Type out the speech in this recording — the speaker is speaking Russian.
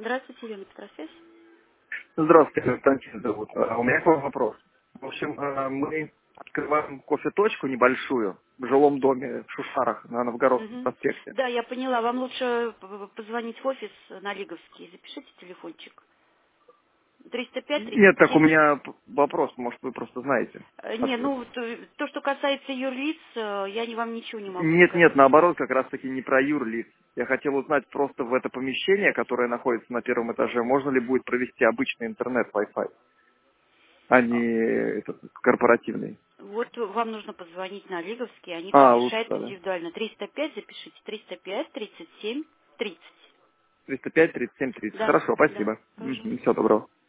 Здравствуйте, Елена Петросвязь. Здравствуйте, Константин зовут. У меня к вам вопрос. В общем, мы открываем кофе-точку небольшую в жилом доме в Шушарах на Новгородском Мгм. проспекте. Да, я поняла. Вам лучше позвонить в офис на Лиговский. Запишите телефончик. 305 Нет, так у 37. меня вопрос, может, вы просто знаете Не, ответ. ну, то, что касается юрлиц, вам ничего не могу Нет, сказать. наоборот, как раз-таки не про юрлиц. Я хотел узнать просто в это помещение, которое находится на первом этаже, можно ли будет провести обычный интернет Wi-Fi, а А, не этот корпоративный. Вот вам нужно позвонить на Лиговский, они все Лучше решают тогда. индивидуально. 305, запишите. 305 37 30. 305 37 30. Да, Хорошо, да, спасибо. пожалуйста. Всего доброго.